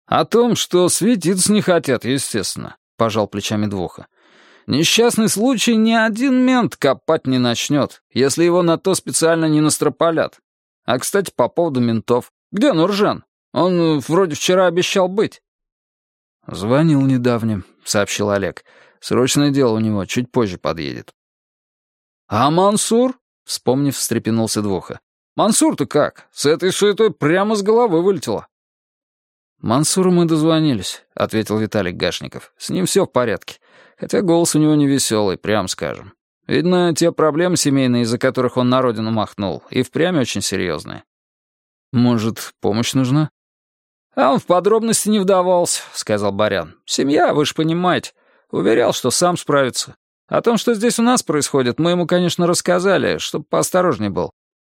«О том, что светиться не хотят, естественно», — пожал плечами Двуха. «Несчастный случай ни один мент копать не начнет, если его на то специально не настропалят. А, кстати, по поводу ментов. Где Нуржан? Он вроде вчера обещал быть». «Звонил недавно», — сообщил Олег. «Срочное дело у него, чуть позже подъедет». «А Мансур?» — вспомнив, встрепенулся Двуха. «Мансур-то как? С этой суетой прямо с головы вылетело». «Мансуру мы дозвонились», — ответил Виталик Гашников. «С ним все в порядке, хотя голос у него невеселый, прям скажем. Видно, те проблемы семейные, из-за которых он на родину махнул, и впрямь очень серьезные. Может, помощь нужна?» «А он в подробности не вдавался», — сказал Барян. «Семья, вы же понимаете. Уверял, что сам справится. О том, что здесь у нас происходит, мы ему, конечно, рассказали, чтобы поосторожней был».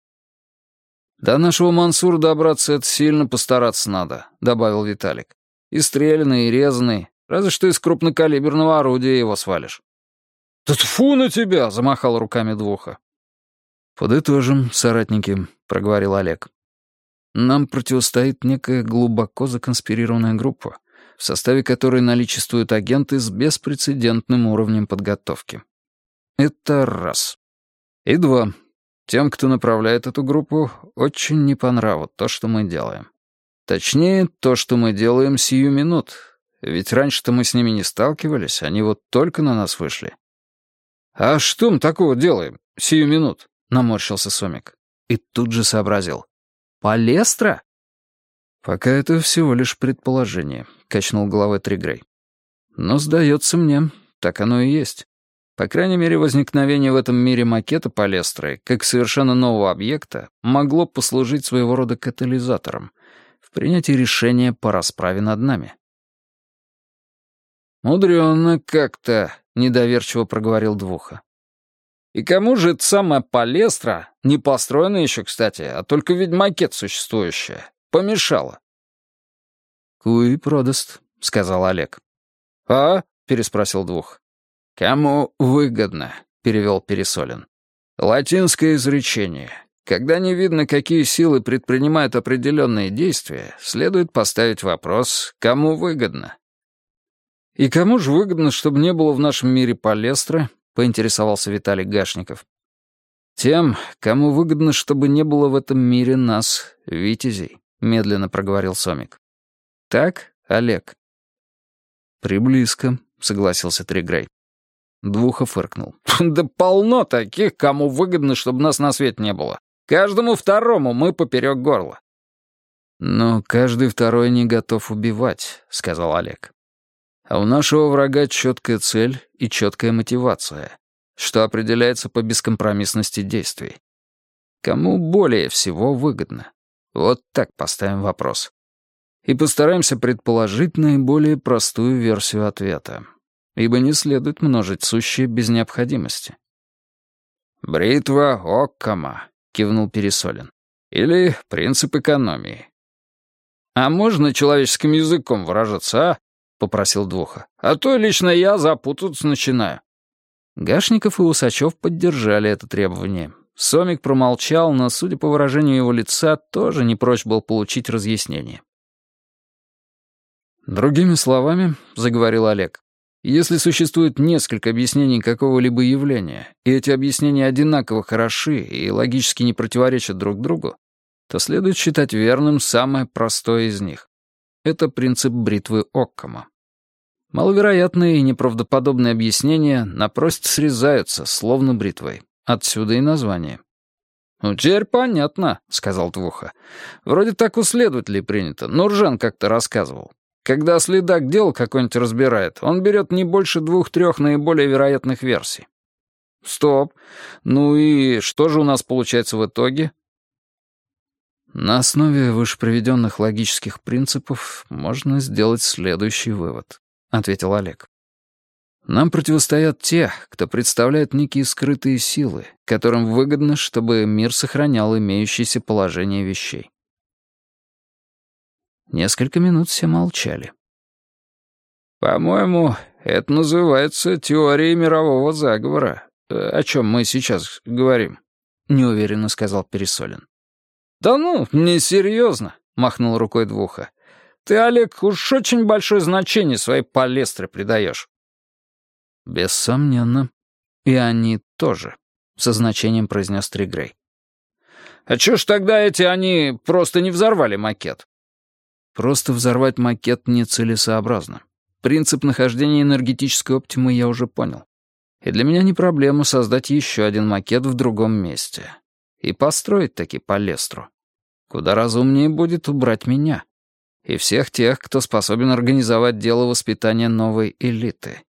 «До нашего Мансура добраться — это сильно постараться надо», — добавил Виталик. «И стрелянный, и резанный. Разве что из крупнокалиберного орудия его свалишь». «Да тьфу на тебя!» — замахал руками Двуха. «Подытожим, соратники», — проговорил Олег. «Нам противостоит некая глубоко законспирированная группа, в составе которой наличествуют агенты с беспрецедентным уровнем подготовки. Это раз. И два. Тем, кто направляет эту группу, очень не по нраву то, что мы делаем. Точнее, то, что мы делаем сию минут. Ведь раньше-то мы с ними не сталкивались, они вот только на нас вышли». «А что мы такого делаем сию минут?» — наморщился Сомик. И тут же сообразил. «Палестра?» «Пока это всего лишь предположение», — качнул головой Тригрей. «Но, сдается мне, так оно и есть. По крайней мере, возникновение в этом мире макета Палестры, как совершенно нового объекта, могло послужить своего рода катализатором в принятии решения по расправе над нами». «Мудрёно как-то», — недоверчиво проговорил Двуха. «И кому же эта самая Палестра, не построена еще, кстати, а только ведь макет существующая, помешала?» «Куи продаст», — сказал Олег. «А?» — переспросил Двух. «Кому выгодно», — перевел Пересолин. «Латинское изречение. Когда не видно, какие силы предпринимают определенные действия, следует поставить вопрос, кому выгодно». «И кому же выгодно, чтобы не было в нашем мире Палестры?» — поинтересовался Виталий Гашников. «Тем, кому выгодно, чтобы не было в этом мире нас, витязей», — медленно проговорил Сомик. «Так, Олег?» «Приблизко», — согласился Тригрей. Двуха фыркнул. «Да полно таких, кому выгодно, чтобы нас на свете не было. Каждому второму мы поперек горла». «Но каждый второй не готов убивать», — сказал Олег. «А у нашего врага четкая цель и четкая мотивация, что определяется по бескомпромиссности действий. Кому более всего выгодно? Вот так поставим вопрос. И постараемся предположить наиболее простую версию ответа, ибо не следует множить сущее без необходимости». «Бритва Оккама», — кивнул Пересолин. «Или принцип экономии». «А можно человеческим языком выражаться, а?» — попросил Двуха. «А то лично я запутаться начинаю». Гашников и Усачев поддержали это требование. Сомик промолчал, но, судя по выражению его лица, тоже не прочь был получить разъяснение. «Другими словами, — заговорил Олег, — если существует несколько объяснений какого-либо явления, и эти объяснения одинаково хороши и логически не противоречат друг другу, то следует считать верным самое простое из них. Это принцип бритвы Оккама. Маловероятные и неправдоподобные объяснения напрочь срезаются, словно бритвой. Отсюда и название. «Ну, теперь понятно», — сказал Двуха. «Вроде так у следователей принято. Нуржан как-то рассказывал. Когда следак дело какое-нибудь разбирает, он берет не больше 2-3 наиболее вероятных версий». «Стоп. Ну и что же у нас получается в итоге?» На основе вышеприведенных логических принципов можно сделать следующий вывод, — ответил Олег. Нам противостоят те, кто представляет некие скрытые силы, которым выгодно, чтобы мир сохранял имеющееся положение вещей. Несколько минут все молчали. «По-моему, это называется теорией мирового заговора, о чем мы сейчас говорим», — неуверенно сказал Пересолин. «Да ну, несерьезно», — махнул рукой Двуха. Ты, Олег, уж очень большое значение своей палестре придаешь». «Бессомненно. И они тоже», — со значением произнес Тригрей. «А чё ж тогда они просто не взорвали макет?» «Просто взорвать макет нецелесообразно. Принцип нахождения энергетической оптимы я уже понял. И для меня не проблема создать еще один макет в другом месте. И построить таки палестру. Куда разумнее будет убрать меня. И всех тех, кто способен организовать дело воспитания новой элиты».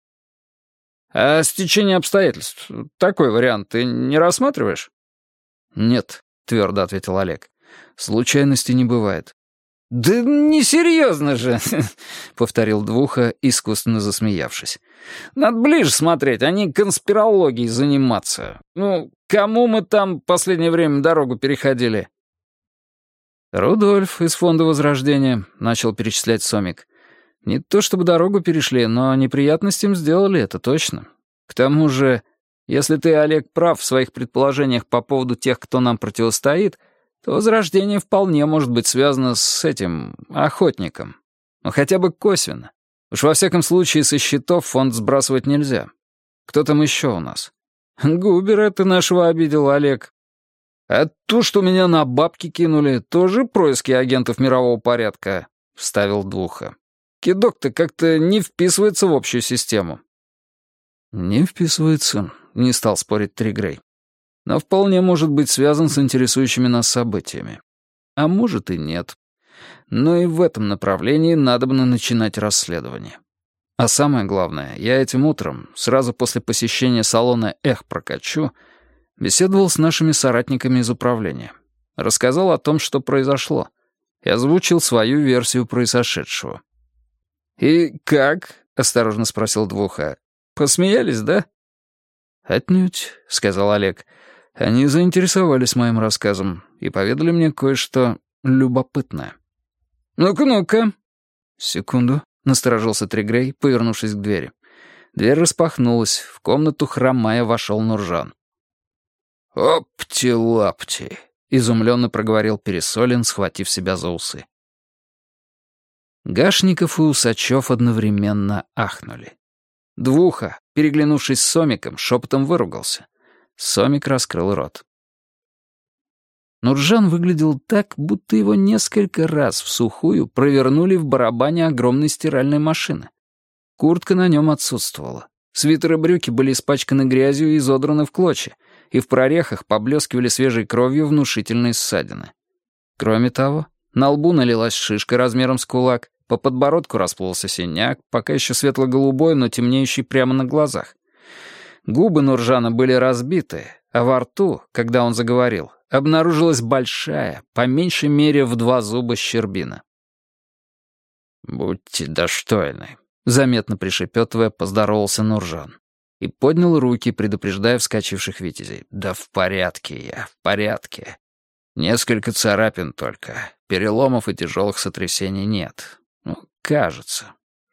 «А стечение обстоятельств, такой вариант ты не рассматриваешь?» «Нет», — твердо ответил Олег. «Случайностей не бывает». «Да несерьезно же», — повторил Двуха, искусственно засмеявшись. «Надо ближе смотреть, а не конспирологией заниматься. Ну, кому мы там в последнее время дорогу переходили?» «Рудольф из Фонда Возрождения», — начал перечислять Сомик. «Не то чтобы дорогу перешли, но неприятностям сделали, это точно. К тому же, если ты, Олег, прав в своих предположениях по поводу тех, кто нам противостоит, то Возрождение вполне может быть связано с этим охотником. Ну, хотя бы косвенно. Уж во всяком случае со счетов фонд сбрасывать нельзя. Кто там еще у нас? Губера ты нашего обидел, Олег. А то, что меня на бабки кинули, тоже происки агентов мирового порядка», — вставил Двуха. «Кидок-то как-то не вписывается в общую систему». «Не вписывается», — не стал спорить Тригрей. «Но вполне может быть связан с интересующими нас событиями. А может и нет. Но и в этом направлении надобно начинать расследование. А самое главное, я этим утром, сразу после посещения салона «Эх, прокачу», беседовал с нашими соратниками из управления. Рассказал о том, что произошло, и озвучил свою версию произошедшего. «И как?» — осторожно спросил Двуха. «Посмеялись, да?» «Отнюдь», — сказал Олег. «Они заинтересовались моим рассказом и поведали мне кое-что любопытное». «Ну-ка, ну-ка». «Секунду», — насторожился Тригрей, повернувшись к двери. Дверь распахнулась, в комнату, хромая, вошел Нуржан. «Опти-лапти», — изумленно проговорил Пересолин, схватив себя за усы. Гашников и Усачев одновременно ахнули. Двуха, переглянувшись с Сомиком, шепотом выругался. Сомик раскрыл рот. Нуржан выглядел так, будто его несколько раз всухую провернули в барабане огромной стиральной машины. Куртка на нем отсутствовала. Свитер и брюки были испачканы грязью и изодраны в клочья, и в прорехах поблескивали свежей кровью внушительные ссадины. Кроме того, на лбу налилась шишка размером с кулак, по подбородку расплылся синяк, пока еще светло-голубой, но темнеющий прямо на глазах. Губы Нуржана были разбиты, а во рту, когда он заговорил, обнаружилась большая, по меньшей мере в 2 зуба щербина. «Будьте достойны», — заметно пришепетывая, поздоровался Нуржан. И поднял руки, предупреждая вскочивших витязей. «Да в порядке я, в порядке. Несколько царапин только. Переломов и тяжелых сотрясений нет. Ну, кажется.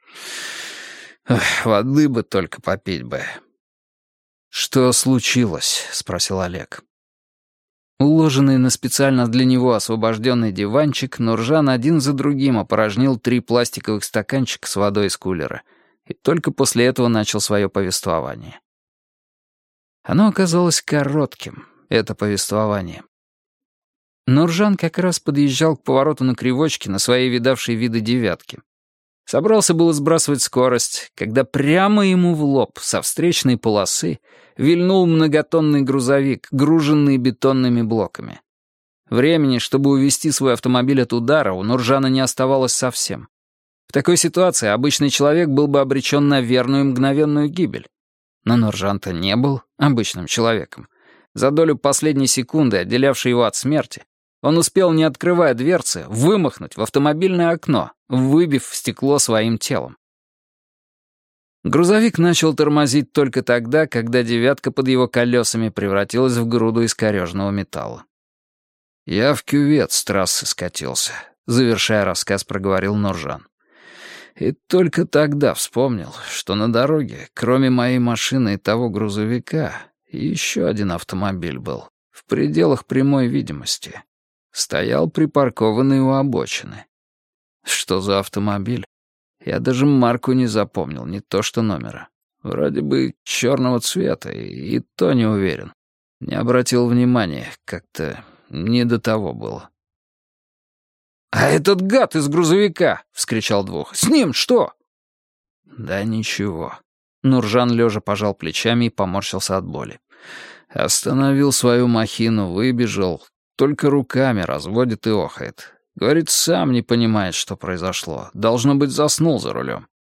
Воды бы только попить бы». «Что случилось?» — спросил Олег. Уложенный на специально для него освобожденный диванчик, Нуржан один за другим опорожнил 3 пластиковых стаканчика с водой из кулера и только после этого начал свое повествование. Оно оказалось коротким, это повествование. Нуржан как раз подъезжал к повороту на кривочке на своей видавшей виды девятке. Собрался было сбрасывать скорость, когда прямо ему в лоб со встречной полосы вильнул многотонный грузовик, груженный бетонными блоками. Времени, чтобы увести свой автомобиль от удара, у Нуржана не оставалось совсем. В такой ситуации обычный человек был бы обречен на верную и мгновенную гибель. Но Нуржан-то не был обычным человеком. За долю последней секунды, отделявшей его от смерти, он успел, не открывая дверцы, вымахнуть в автомобильное окно, выбив стекло своим телом. Грузовик начал тормозить только тогда, когда девятка под его колесами превратилась в груду искореженного металла. «Я в кювет с трассы скатился», — завершая рассказ, проговорил Нуржан. «И только тогда вспомнил, что на дороге, кроме моей машины и того грузовика, еще один автомобиль был, в пределах прямой видимости. Стоял припаркованный у обочины. Что за автомобиль? Я даже марку не запомнил, не то что номера. Вроде бы черного цвета, и то не уверен. Не обратил внимания, как-то не до того было. «А этот гад из грузовика!» — вскричал Двух. «С ним что?» «Да ничего». Нуржан лежа пожал плечами и поморщился от боли. Остановил свою махину, выбежал, только руками разводит и охает. Говорит, сам не понимает, что произошло. Должно быть, заснул за рулем.